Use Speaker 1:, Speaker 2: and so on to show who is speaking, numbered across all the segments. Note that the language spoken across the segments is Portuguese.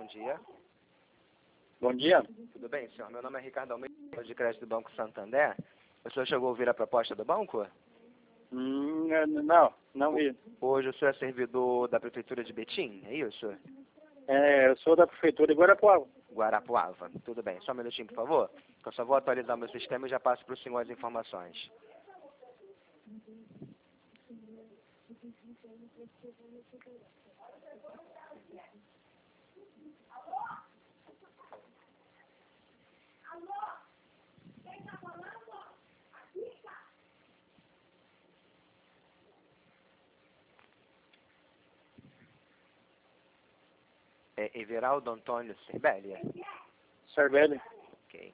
Speaker 1: dia.
Speaker 2: Bom dia.
Speaker 1: Tudo bem, senhor? Meu nome é Ricardo Almeida, de crédito do Banco Santander. O senhor chegou a ouvir a proposta do banco?
Speaker 2: Não vi.
Speaker 1: Hoje o senhor é servidor da Prefeitura de Betim, é isso?
Speaker 2: Eu sou da Prefeitura de Guarapuava.
Speaker 1: Guarapuava. Tudo bem. Só um minutinho, por favor. Eu só vou atualizar meu sistema e já passo para o senhor as informações. É Everaldo Antônio Cervelli?
Speaker 2: Cervelli.
Speaker 1: Ok.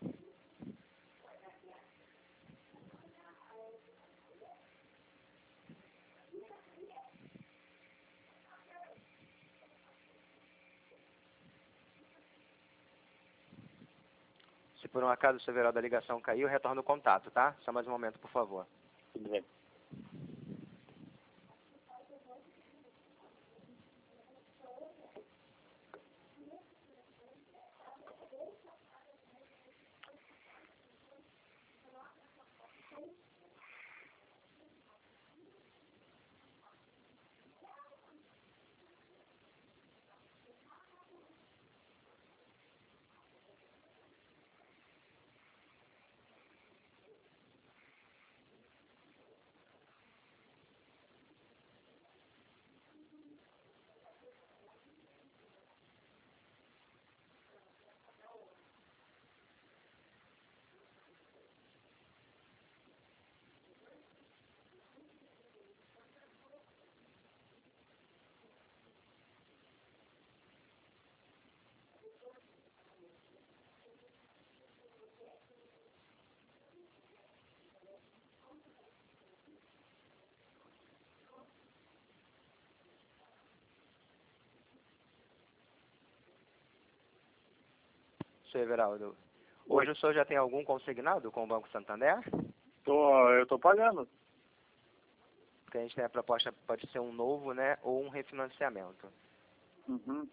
Speaker 1: Se por um acaso o seu Everaldo, a ligação caiu, retorna o contato, tá? Só mais um momento, por favor.
Speaker 2: Tudo bem.
Speaker 1: Seu Everaldo, hoje o senhor já tem algum consignado com o Banco Santander?
Speaker 2: Eu tô pagando.
Speaker 1: Porque a gente tem a proposta, pode ser um novo, né, ou um refinanciamento.
Speaker 2: Uhum.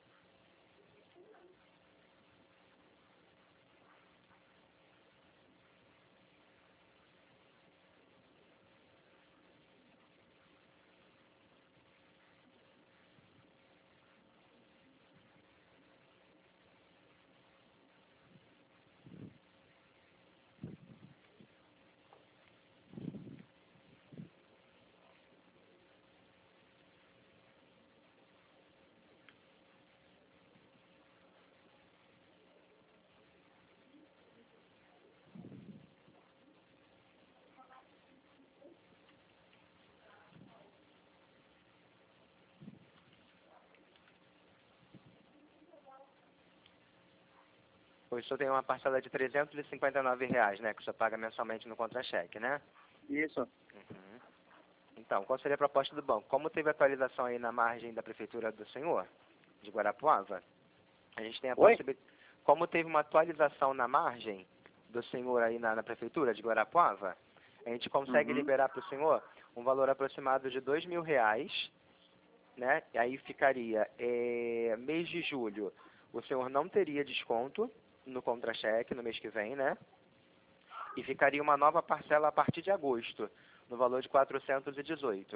Speaker 1: Hoje o senhor tem uma parcela de R$ 359, né, que o senhor paga mensalmente no contra-cheque, né?
Speaker 2: Isso.
Speaker 1: Uhum. Então, qual seria a proposta do banco? Como teve atualização aí na margem da prefeitura do senhor, de Guarapuava, a gente tem a possibilidade... Como teve uma atualização na margem do senhor aí na prefeitura de Guarapuava, a gente consegue liberar para o senhor um valor aproximado de R$ 2.000, né? E aí ficaria, mês de julho, o senhor não teria desconto no contra-cheque no mês que vem, né? E ficaria uma nova parcela a partir de agosto, no valor de 418.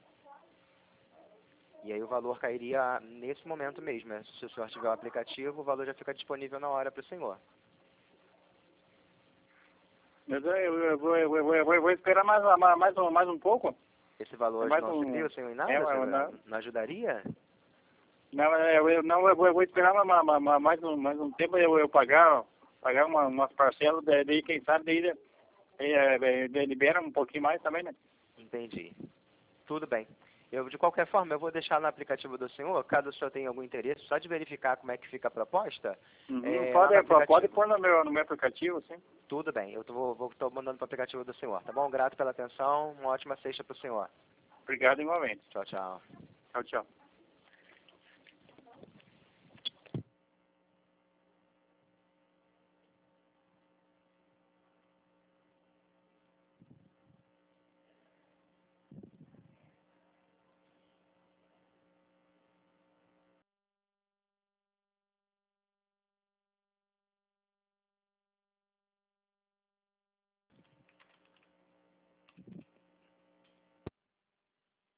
Speaker 1: E aí o valor cairia nesse momento mesmo, né? Se o senhor tiver o aplicativo, o valor já fica disponível na hora para o senhor.
Speaker 2: Eu vou esperar mais um pouco.
Speaker 1: Esse valor
Speaker 2: Mais
Speaker 1: não seria o senhor em nada? Não ajudaria?
Speaker 2: Eu vou esperar mais um tempo eu pagar umas parcelas, daí quem sabe daí libera um pouquinho mais também, né?
Speaker 1: Entendi. Tudo bem. De qualquer forma, eu vou deixar no aplicativo do senhor, caso o senhor tenha algum interesse, só de verificar como é que fica a proposta.
Speaker 2: Pode pôr no meu aplicativo, sim.
Speaker 1: Tudo bem, eu estou mandando para o aplicativo do senhor, tá bom? Grato pela atenção, uma ótima sexta para o senhor.
Speaker 2: Obrigado igualmente.
Speaker 1: Tchau, tchau.
Speaker 2: Tchau, tchau.